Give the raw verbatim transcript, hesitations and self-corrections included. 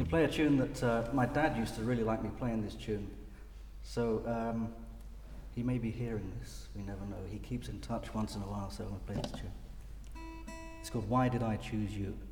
play a tune that uh, my dad used to really like me playing this tune. So um, he may be hearing this, we never know. He keeps in touch once in a while, so I'm going to play this tune. It's called Why Did I Choose You?